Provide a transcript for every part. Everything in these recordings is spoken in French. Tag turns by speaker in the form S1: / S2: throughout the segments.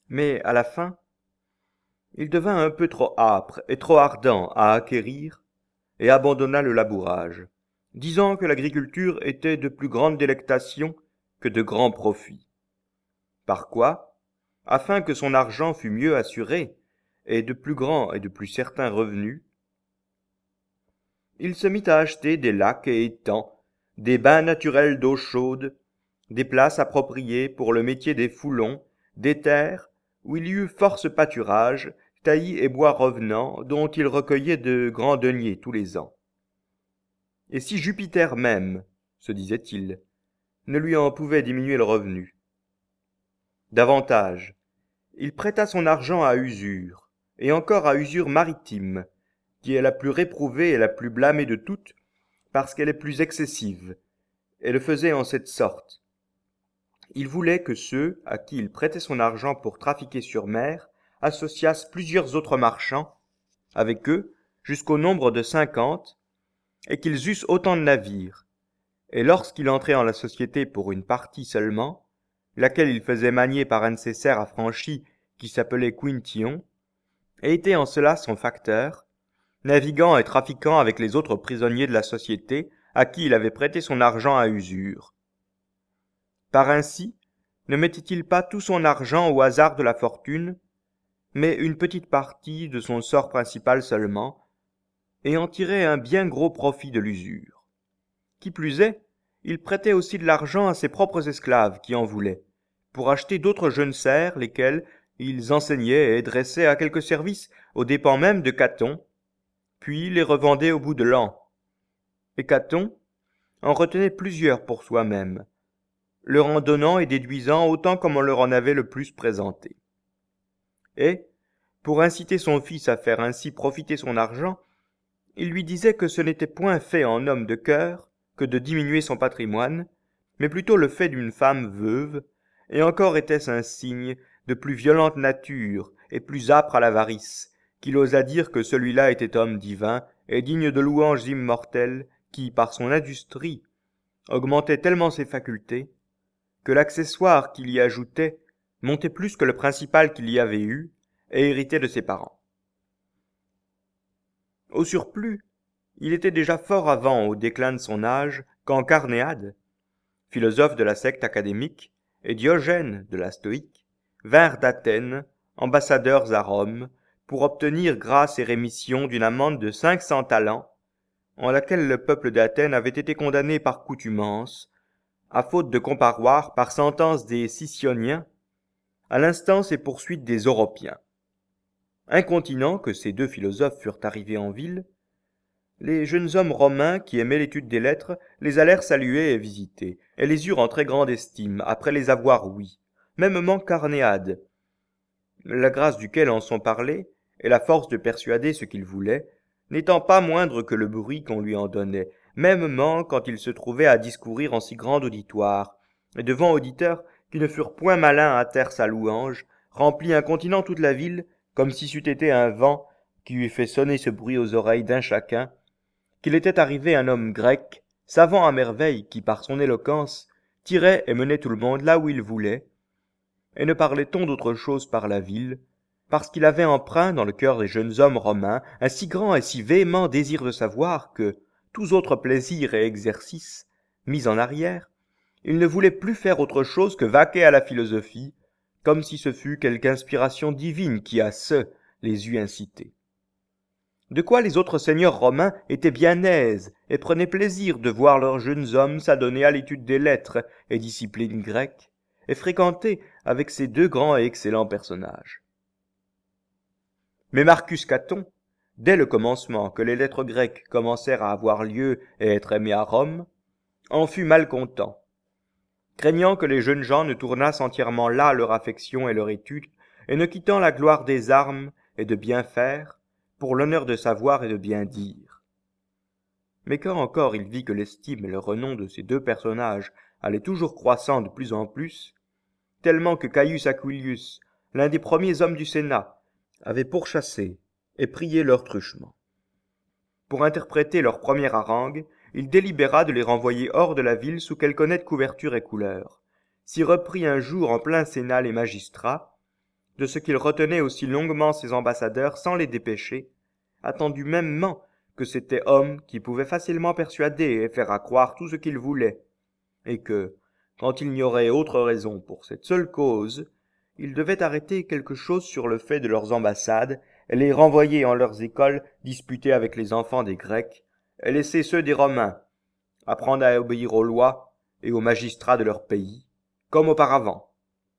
S1: Mais à la fin, il devint un peu trop âpre et trop ardent à acquérir, et abandonna le labourage, disant que l'agriculture était de plus grande délectation que de grands profits. Par quoi, afin que son argent fût mieux assuré, et de plus grands et de plus certains revenus, il se mit à acheter des lacs et étangs, des bains naturels d'eau chaude, des places appropriées pour le métier des foulons, des terres où il y eut force pâturage, taillis et bois revenants, dont il recueillait de grands deniers tous les ans. Et si Jupiter même, se disait-il, ne lui en pouvait diminuer le revenu. Davantage, il prêta son argent à usure, et encore à usure maritime, qui est la plus réprouvée et la plus blâmée de toutes, parce qu'elle est plus excessive, et le faisait en cette sorte. Il voulait que ceux à qui il prêtait son argent pour trafiquer sur mer associassent plusieurs autres marchands, avec eux, jusqu'au nombre de 50, et qu'ils eussent autant de navires, et lorsqu'il entrait en la société pour une partie seulement, laquelle il faisait manier par un de ses serfs affranchis qui s'appelait Quintillon, et était en cela son facteur, naviguant et trafiquant avec les autres prisonniers de la société à qui il avait prêté son argent à usure. Par ainsi, ne mettait-il pas tout son argent au hasard de la fortune, mais une petite partie de son sort principal seulement, et en tirait un bien gros profit de l'usure. Qui plus est, il prêtait aussi de l'argent à ses propres esclaves qui en voulaient, pour acheter d'autres jeunes serfs, lesquels ils enseignaient et dressaient à quelque service aux dépens même de Caton, puis les revendaient au bout de l'an. Et Caton en retenait plusieurs pour soi-même, leur en donnant et déduisant autant comme on leur en avait le plus présenté. Et, pour inciter son fils à faire ainsi profiter son argent, il lui disait que ce n'était point fait en homme de cœur que de diminuer son patrimoine, mais plutôt le fait d'une femme veuve, et encore était-ce un signe de plus violente nature et plus âpre à l'avarice, qu'il osa dire que celui-là était homme divin et digne de louanges immortelles, qui, par son industrie, augmentait tellement ses facultés, que l'accessoire qu'il y ajoutait montait plus que le principal qu'il y avait eu, et héritait de ses parents. Au surplus, il était déjà fort avant au déclin de son âge, quand Carnéade, philosophe de la secte académique, et Diogène de la stoïque, vinrent d'Athènes, ambassadeurs à Rome, pour obtenir grâce et rémission d'une amende de 500 talents, en laquelle le peuple d'Athènes avait été condamné par coutumance, à faute de comparoir par sentence des Sicyoniens, à l'instance et poursuite des Europiens. Incontinent que ces deux philosophes furent arrivés en ville, les jeunes hommes romains qui aimaient l'étude des lettres les allèrent saluer et visiter, et les eurent en très grande estime, après les avoir ouïs, mêmement Carnéade, la grâce duquel en sont parlés, et la force de persuader ce qu'il voulait, n'étant pas moindre que le bruit qu'on lui en donnait, mêmement quand il se trouvait à discourir en si grand auditoire, et devant auditeurs qui ne furent point malins à taire sa louange, remplit incontinent toute la ville, comme si c'eût été un vent qui eût fait sonner ce bruit aux oreilles d'un chacun, qu'il était arrivé un homme grec, savant à merveille, qui par son éloquence tirait et menait tout le monde là où il voulait, et ne parlait-on d'autre chose par la ville, parce qu'il avait empreint dans le cœur des jeunes hommes romains un si grand et si véhément désir de savoir que, tous autres plaisirs et exercices mis en arrière, il ne voulait plus faire autre chose que vaquer à la philosophie, comme si ce fût quelque inspiration divine qui à ce les eût incités. De quoi les autres seigneurs romains étaient bien aises et prenaient plaisir de voir leurs jeunes hommes s'adonner à l'étude des lettres et disciplines grecques, et fréquenter avec ces deux grands et excellents personnages. Mais Marcus Caton, dès le commencement que les lettres grecques commencèrent à avoir lieu et être aimées à Rome, en fut malcontent, craignant que les jeunes gens ne tournassent entièrement là leur affection et leur étude, et ne quittant la gloire des armes et de bien faire, pour l'honneur de savoir et de bien dire. Mais quand encore il vit que l'estime et le renom de ces deux personnages allaient toujours croissant de plus en plus, tellement que Caius Aquilius, l'un des premiers hommes du Sénat, avait pourchassé et prié leur truchement. Pour interpréter leur première harangue, il délibéra de les renvoyer hors de la ville sous quelque honnête couverture et couleur, s'y reprit un jour en plein Sénat les magistrats, de ce qu'il retenait aussi longuement ses ambassadeurs sans les dépêcher, attendu mêmement que c'étaient hommes qui pouvaient facilement persuader et faire accroire tout ce qu'ils voulaient, et que, quand il n'y aurait autre raison pour cette seule cause, ils devaient arrêter quelque chose sur le fait de leurs ambassades, et les renvoyer en leurs écoles disputer avec les enfants des Grecs, et laisser ceux des Romains apprendre à obéir aux lois et aux magistrats de leur pays, comme auparavant.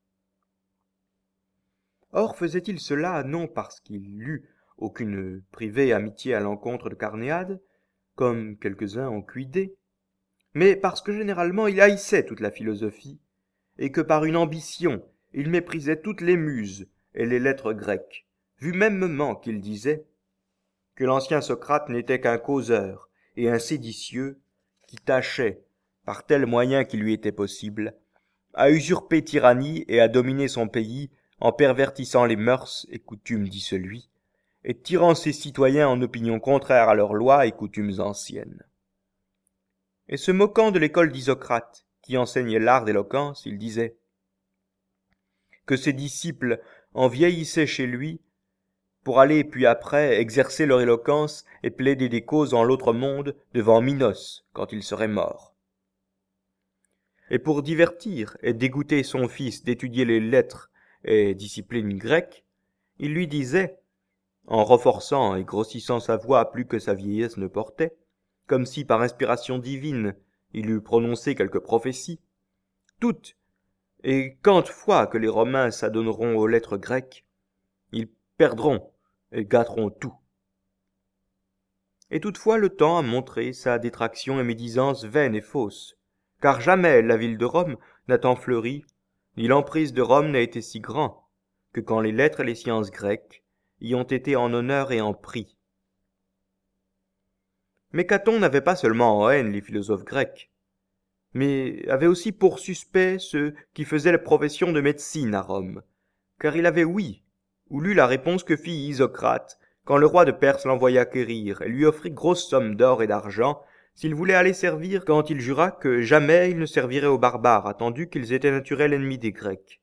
S1: Or faisait-il cela non parce qu'il eût aucune privée amitié à l'encontre de Carnéade, comme quelques-uns ont pu idée, mais parce que généralement il haïssait toute la philosophie, et que par une ambition il méprisait toutes les muses et les lettres grecques, vu mêmement qu'il disait que l'ancien Socrate n'était qu'un causeur et un séditieux qui tâchait, par tel moyen qui lui était possible, à usurper tyrannie et à dominer son pays en pervertissant les mœurs et coutumes, dit celui, et tirant ses citoyens en opinions contraires à leurs lois et coutumes anciennes. Et se moquant de l'école d'Isocrate, qui enseignait l'art d'éloquence, il disait que ses disciples en vieillissaient chez lui pour aller puis après exercer leur éloquence et plaider des causes en l'autre monde devant Minos quand il serait mort. Et pour divertir et dégoûter son fils d'étudier les lettres et disciplines grecques, il lui disait, en renforçant et grossissant sa voix plus que sa vieillesse ne portait, comme si par inspiration divine il eût prononcé quelque prophétie, toutes et quante fois que les Romains s'adonneront aux lettres grecques, ils perdront et gâteront tout. Et toutefois le temps a montré sa détraction et médisance vaine et fausse, car jamais la ville de Rome n'a tant fleuri, ni l'emprise de Rome n'a été si grand, que quand les lettres et les sciences grecques y ont été en honneur et en prix. Mais Caton n'avait pas seulement en haine les philosophes grecs, mais avait aussi pour suspects ceux qui faisaient la profession de médecine à Rome, car il avait ouï ou lu la réponse que fit Isocrate quand le roi de Perse l'envoya quérir et lui offrit grosse somme d'or et d'argent s'il voulait aller servir quand il jura que jamais il ne servirait aux barbares, attendu qu'ils étaient naturels ennemis des Grecs.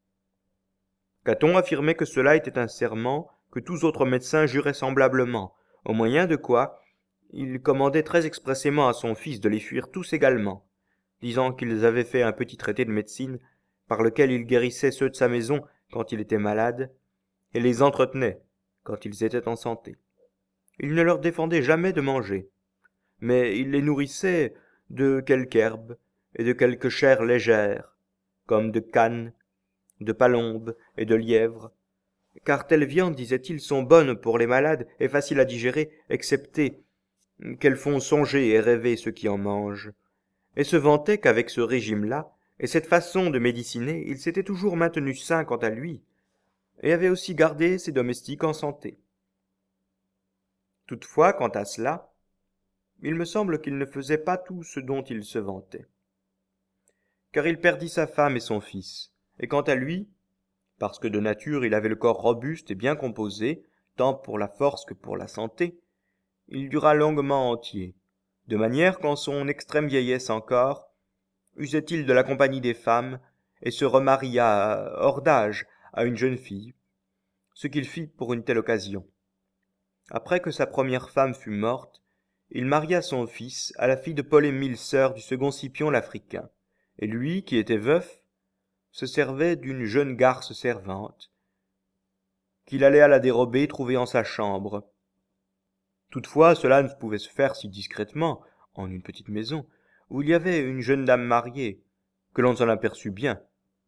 S1: Caton affirmait que cela était un serment que tous autres médecins juraient semblablement, au moyen de quoi il commandait très expressément à son fils de les fuir tous également, disant qu'ils avaient fait un petit traité de médecine par lequel il guérissait ceux de sa maison quand il était malade, et les entretenait quand ils étaient en santé. Il ne leur défendait jamais de manger, mais il les nourrissait de quelque herbe et de quelque chair légère, comme de canne, de palombe et de lièvre, car telles viandes, disait-il, sont bonnes pour les malades et faciles à digérer, excepté qu'elles font songer et rêver ceux qui en mangent, et se vantait qu'avec ce régime-là et cette façon de médeciner, il s'était toujours maintenu sain quant à lui, et avait aussi gardé ses domestiques en santé. Toutefois, quant à cela, il me semble qu'il ne faisait pas tout ce dont il se vantait, car il perdit sa femme et son fils, et quant à lui, parce que de nature il avait le corps robuste et bien composé, tant pour la force que pour la santé, il dura longuement entier, de manière qu'en son extrême vieillesse encore, usait-il de la compagnie des femmes, et se remaria hors d'âge à une jeune fille, ce qu'il fit pour une telle occasion. Après que sa première femme fut morte, il maria son fils à la fille de Polémile, sœur du second Scipion l'Africain, et lui, qui était veuf, se servait d'une jeune garce servante, qu'il allait à la dérobée trouver en sa chambre. Toutefois, cela ne pouvait se faire si discrètement, en une petite maison, où il y avait une jeune dame mariée, que l'on s'en aperçut bien.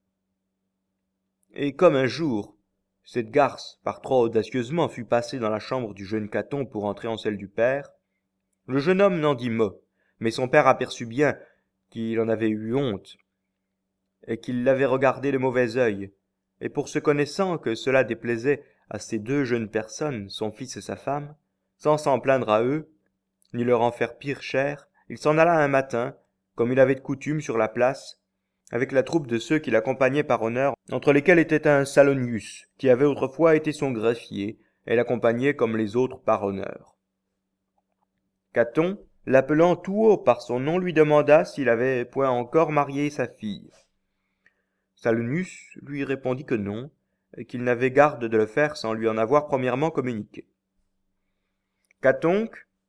S1: Et comme un jour, cette garce, par trop audacieusement, fut passée dans la chambre du jeune Caton pour entrer en celle du père, le jeune homme n'en dit mot, mais son père aperçut bien qu'il en avait eu honte, et qu'il l'avait regardé de mauvais œil, et pour se connaissant que cela déplaisait à ces deux jeunes personnes, son fils et sa femme, sans s'en plaindre à eux, ni leur en faire pire cher, il s'en alla un matin, comme il avait de coutume sur la place, avec la troupe de ceux qui l'accompagnaient par honneur, entre lesquels était un Salonius, qui avait autrefois été son greffier, et l'accompagnait comme les autres par honneur. Caton, l'appelant tout haut par son nom, lui demanda s'il avait point encore marié sa fille. Salonius lui répondit que non, et qu'il n'avait garde de le faire sans lui en avoir premièrement communiqué. Caton,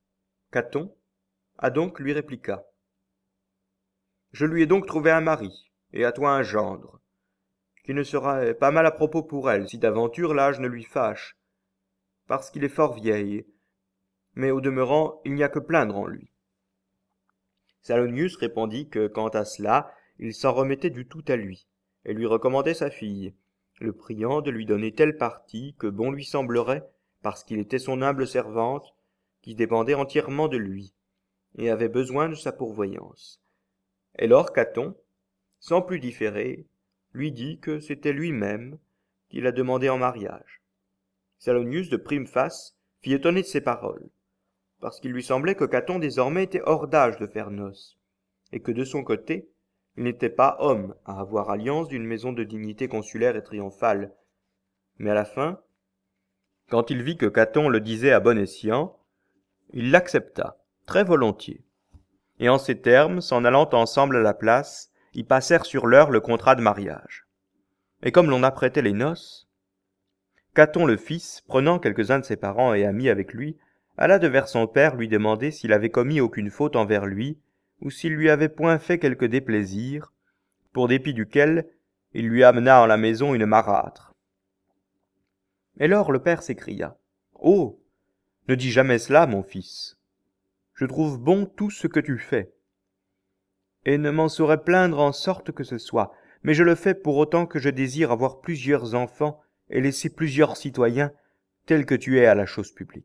S1: a donc lui répliqua. Je lui ai donc trouvé un mari, et à toi un gendre, qui ne sera pas mal à propos pour elle, si d'aventure l'âge ne lui fâche, parce qu'il est fort vieil, mais au demeurant, il n'y a que plaindre en lui. Salonius répondit que, quant à cela, il s'en remettait du tout à lui, et lui recommandait sa fille, le priant de lui donner tel parti que bon lui semblerait, parce qu'il était son humble servante, qui dépendait entièrement de lui, et avait besoin de sa pourvoyance. Et lors Caton, sans plus différer, lui dit que c'était lui-même qui la demandait en mariage. Salonius de prime face fit étonner de ces paroles, parce qu'il lui semblait que Caton désormais était hors d'âge de faire noces, et que de son côté, il n'était pas homme à avoir alliance d'une maison de dignité consulaire et triomphale. Mais à la fin, quand il vit que Caton le disait à bon escient, il l'accepta, très volontiers. Et en ces termes, s'en allant ensemble à la place, y passèrent sur l'heure le contrat de mariage. Et comme l'on apprêtait les noces, Caton le fils, prenant quelques-uns de ses parents et amis avec lui, alla devers son père lui demander s'il avait commis aucune faute envers lui, ou s'il lui avait point fait quelque déplaisir, pour dépit duquel il lui amena en la maison une marâtre. Et lors le père s'écria. « Oh, ne dis jamais cela, mon fils. Je trouve bon tout ce que tu fais, et ne m'en saurais plaindre en sorte que ce soit, mais je le fais pour autant que je désire avoir plusieurs enfants et laisser plusieurs citoyens tels que tu es à la chose publique. »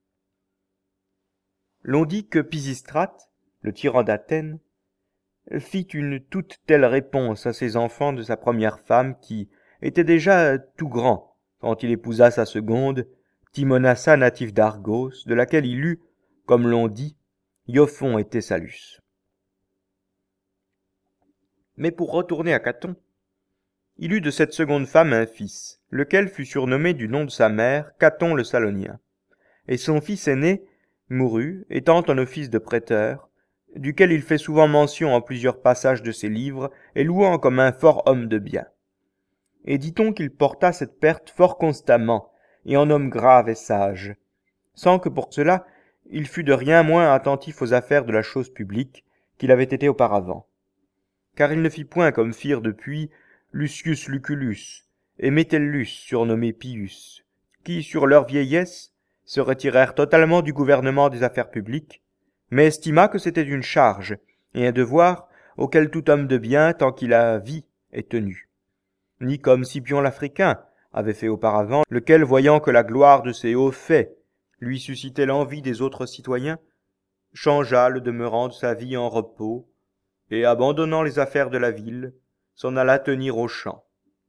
S1: L'on dit que Pisistrate, le tyran d'Athènes, fit une toute telle réponse à ses enfants de sa première femme qui était déjà tout grand quand il épousa sa seconde, Timonassa natif d'Argos, de laquelle il eut, comme l'on dit, Iophon et Thessalus. Mais pour retourner à Caton, il eut de cette seconde femme un fils, lequel fut surnommé du nom de sa mère Caton le Salonien. Et son fils aîné mourut, étant en office de prêteur, duquel il fait souvent mention en plusieurs passages de ses livres, et louant comme un fort homme de bien. Et dit-on qu'il porta cette perte fort constamment, et en homme grave et sage, sans que pour cela il fût de rien moins attentif aux affaires de la chose publique qu'il avait été auparavant. Car il ne fit point comme firent depuis Lucius Lucullus et Metellus surnommé Pius, qui, sur leur vieillesse, se retirèrent totalement du gouvernement des affaires publiques, mais estima que c'était une charge et un devoir auquel tout homme de bien, tant qu'il a vie, est tenu. Ni comme Scipion l'Africain avait fait auparavant, lequel, voyant que la gloire de ses hauts faits lui suscitait l'envie des autres citoyens, changea le demeurant de sa vie en repos, et abandonnant les affaires de la ville, s'en alla tenir aux champs.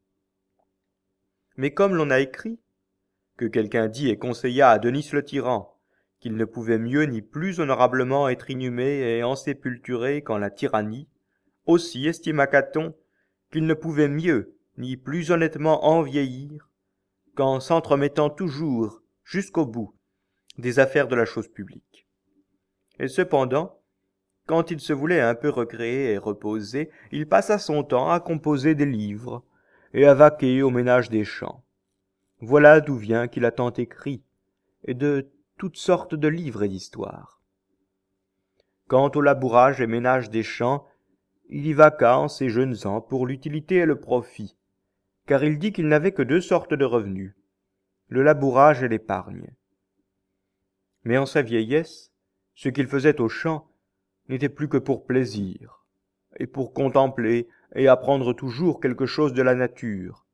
S1: Mais comme l'on a écrit, que quelqu'un dit et conseilla à Denis le tyran, qu'il ne pouvait mieux ni plus honorablement être inhumé et ensépulturé qu'en la tyrannie, aussi estima Caton qu'il ne pouvait mieux ni plus honnêtement en vieillir qu'en s'entremettant toujours, jusqu'au bout, des affaires de la chose publique. Et cependant, quand il se voulait un peu recréer et reposer, il passa son temps à composer des livres et à vaquer au ménage des champs. Voilà d'où vient qu'il a tant écrit, et de toutes sortes de livres et d'histoires. Quant au labourage et ménage des champs, il y vaqua en ses jeunes ans pour l'utilité et le profit, car il dit qu'il n'avait que deux sortes de revenus, le labourage et l'épargne. Mais en sa vieillesse, ce qu'il faisait aux champs n'était plus que pour plaisir, et pour contempler et apprendre toujours quelque chose de la nature.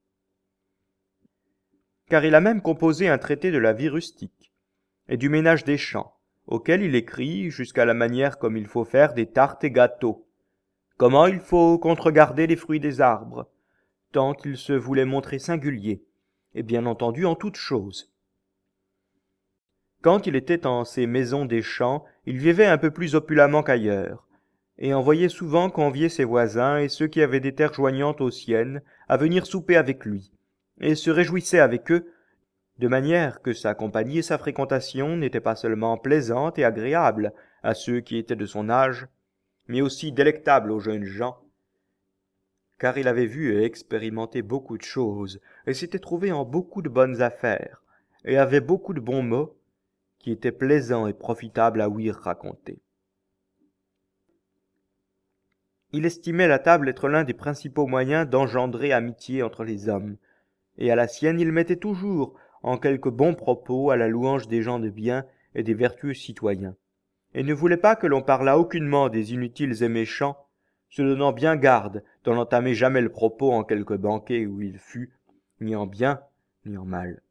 S1: Car il a même composé un traité de la vie rustique, et du ménage des champs, auquel il écrit jusqu'à la manière comme il faut faire des tartes et gâteaux, comment il faut contregarder les fruits des arbres, tant qu'il se voulait montrer singulier, et bien entendu en toutes choses. Quand il était en ces maisons des champs, il vivait un peu plus opulemment qu'ailleurs, et envoyait souvent convier ses voisins et ceux qui avaient des terres joignantes aux siennes à venir souper avec lui, et se réjouissait avec eux, de manière que sa compagnie et sa fréquentation n'étaient pas seulement plaisantes et agréables à ceux qui étaient de son âge, mais aussi délectables aux jeunes gens, car il avait vu et expérimenté beaucoup de choses, et s'était trouvé en beaucoup de bonnes affaires, et avait beaucoup de bons mots, qui étaient plaisants et profitables à ouïr raconter. Il estimait la table être l'un des principaux moyens d'engendrer amitié entre les hommes, et à la sienne il mettait toujours en quelques bons propos à la louange des gens de bien et des vertueux citoyens, et ne voulait pas que l'on parlât aucunement des inutiles et méchants, se donnant bien garde d'en entamer jamais le propos en quelque banquet où il fût, ni en bien, ni en mal.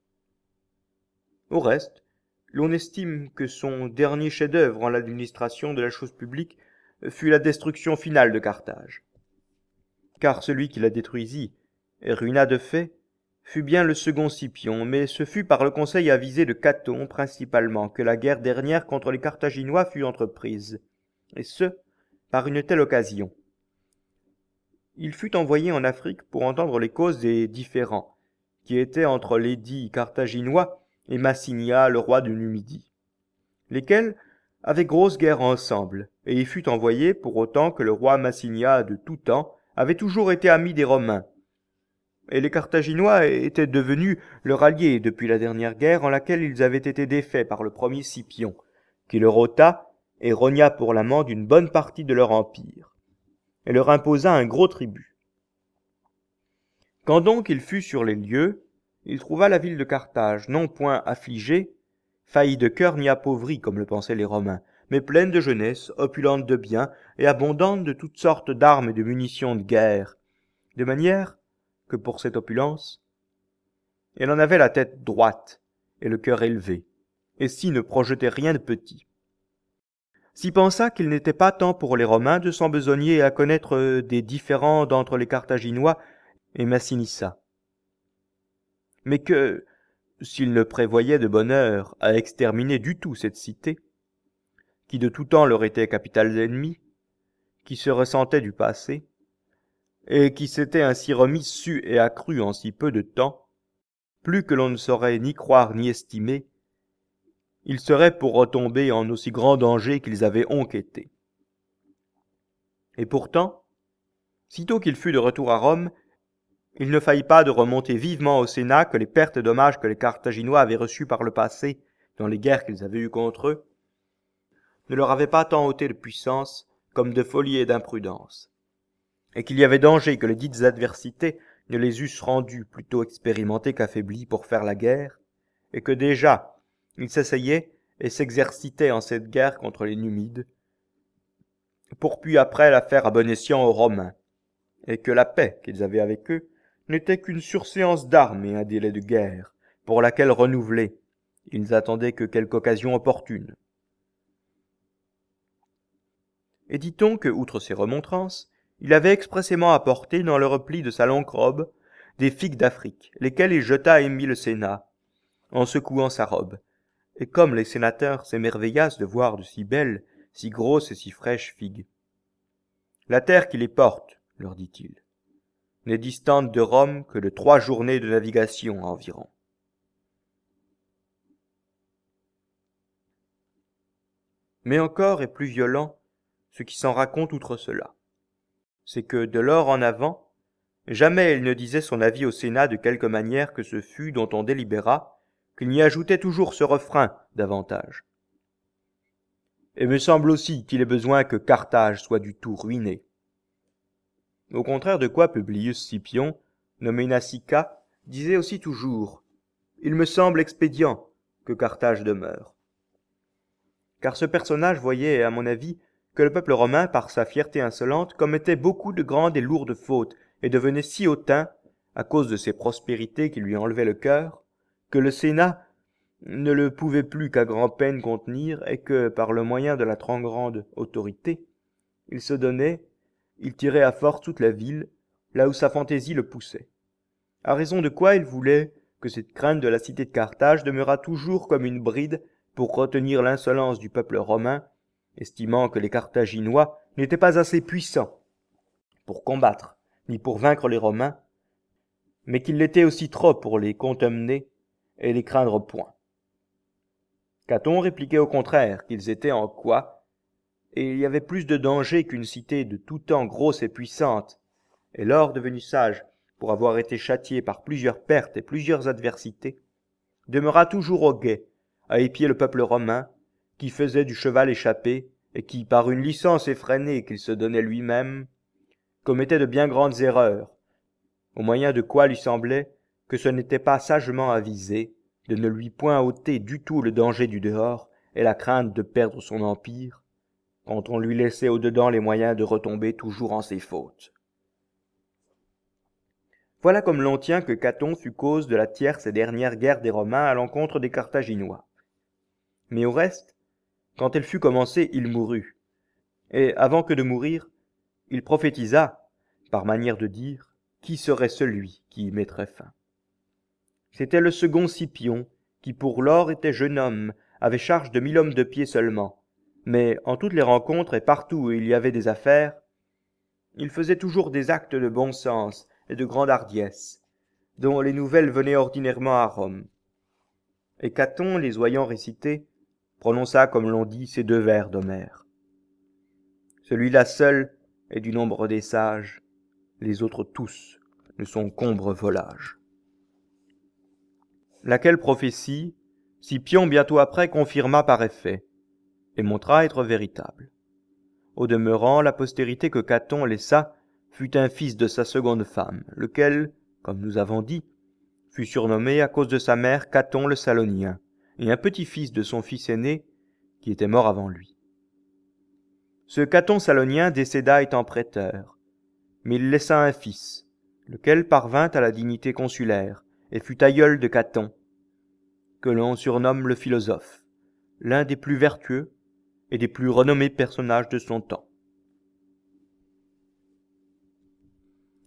S1: Au reste, l'on estime que son dernier chef-d'œuvre en l'administration de la chose publique fut la destruction finale de Carthage. Car celui qui la détruisit et ruina de fait fut bien le second Scipion, mais ce fut par le conseil avisé de Caton principalement que la guerre dernière contre les Carthaginois fut entreprise, et ce, par une telle occasion. Il fut envoyé en Afrique pour entendre les causes des différends qui étaient entre l'édit carthaginois et Massinia, le roi de Numidie, lesquels avaient grosse guerre ensemble, et y fut envoyé pour autant que le roi Massinia de tout temps avait toujours été ami des Romains, et les Carthaginois étaient devenus leurs alliés depuis la dernière guerre en laquelle ils avaient été défaits par le premier Scipion, qui leur ôta et rogna pour l'amende une bonne partie de leur empire, et leur imposa un gros tribut. Quand donc il fut sur les lieux, il trouva la ville de Carthage non point affligée, faillie de cœur ni appauvrie comme le pensaient les Romains, mais pleine de jeunesse, opulente de biens et abondante de toutes sortes d'armes et de munitions de guerre, de manière que pour cette opulence, elle en avait la tête droite et le cœur élevé, et s'y ne projetait rien de petit. S'y pensa qu'il n'était pas temps pour les Romains de s'embesogner à connaître des différends d'entre les Carthaginois et Massinissa, mais que, s'il ne prévoyait de bonne heure à exterminer du tout cette cité, qui de tout temps leur était capitale ennemie, qui se ressentait du passé, et qui s'était ainsi remis su et accru en si peu de temps, plus que l'on ne saurait ni croire ni estimer, ils seraient pour retomber en aussi grand danger qu'ils avaient été. Et pourtant, sitôt qu'il fut de retour à Rome, il ne faillit pas de remonter vivement au Sénat que les pertes et dommages que les Carthaginois avaient reçus par le passé dans les guerres qu'ils avaient eues contre eux ne leur avaient pas tant ôté de puissance comme de folie et d'imprudence, et qu'il y avait danger que les dites adversités ne les eussent rendus plutôt expérimentés qu'affaiblis pour faire la guerre, et que déjà ils s'essayaient et s'exercitaient en cette guerre contre les Numides, pour puis après la faire à bon escient aux Romains, et que la paix qu'ils avaient avec eux n'était qu'une surséance d'armes et un délai de guerre, pour laquelle renouvelée, ils attendaient que quelque occasion opportune. Et dit-on que, outre ces remontrances, il avait expressément apporté dans le repli de sa longue robe des figues d'Afrique, lesquelles il jeta et mit le Sénat, en secouant sa robe. Et comme les sénateurs s'émerveillassent de voir de si belles, si grosses et si fraîches figues. La terre qui les porte, leur dit-il, n'est distante de Rome que de 3 journées de navigation environ. Mais encore est plus violent ce qui s'en raconte outre cela. C'est que, de lors en avant, jamais il ne disait son avis au Sénat de quelque manière que ce fût dont on délibéra, qu'il n'y ajoutait toujours ce refrain davantage. Et me semble aussi qu'il est besoin que Carthage soit du tout ruinée. Au contraire de quoi Publius Scipion, nommé Nasica, disait aussi toujours « Il me semble expédient que Carthage demeure ». Car ce personnage voyait, à mon avis, que le peuple romain, par sa fierté insolente, commettait beaucoup de grandes et lourdes fautes, et devenait si hautain, à cause de ses prospérités qui lui enlevaient le cœur, que le Sénat ne le pouvait plus qu'à grand-peine contenir, et que, par le moyen de la trop grande autorité, il se donnait, il tirait à force toute la ville, là où sa fantaisie le poussait. À raison de quoi il voulait que cette crainte de la cité de Carthage demeurât toujours comme une bride pour retenir l'insolence du peuple romain, estimant que les Carthaginois n'étaient pas assez puissants pour combattre, ni pour vaincre les Romains, mais qu'ils l'étaient aussi trop pour les contumner et les craindre point. Caton répliquait au contraire qu'ils étaient en quoi, et il y avait plus de danger qu'une cité de tout temps grosse et puissante, et lors devenu sage pour avoir été châtié par plusieurs pertes et plusieurs adversités, demeura toujours au guet, à épier le peuple romain, qui faisait du cheval échappé, et qui, par une licence effrénée qu'il se donnait lui-même, commettait de bien grandes erreurs, au moyen de quoi lui semblait que ce n'était pas sagement avisé de ne lui point ôter du tout le danger du dehors et la crainte de perdre son empire, quand on lui laissait au-dedans les moyens de retomber toujours en ses fautes. Voilà comme l'on tient que Caton fut cause de la tierce et dernière guerre des Romains à l'encontre des Carthaginois. Mais au reste, quand elle fut commencée, il mourut. Et avant que de mourir, il prophétisa, par manière de dire, qui serait celui qui y mettrait fin. C'était le second Scipion, qui pour lors était jeune homme, avait charge de 1000 hommes de pied seulement, mais en toutes les rencontres et partout où il y avait des affaires, il faisait toujours des actes de bon sens et de grande hardiesse, dont les nouvelles venaient ordinairement à Rome. Et Caton, les voyant réciter, prononça, comme l'on dit, ces 2 vers d'Homère. Celui-là seul est du nombre des sages, les autres tous ne sont qu'ombre volage. Laquelle prophétie, Scipion bientôt après confirma par effet, et montra être véritable. Au demeurant, la postérité que Caton laissa fut un fils de sa seconde femme, lequel, comme nous avons dit, fut surnommé à cause de sa mère Caton le Salonien, et un petit-fils de son fils aîné, qui était mort avant lui. Ce Caton Salonien décéda étant prêteur, mais il laissa un fils, lequel parvint à la dignité consulaire, et fut aïeul de Caton, que l'on surnomme le philosophe, l'un des plus vertueux et des plus renommés personnages de son temps.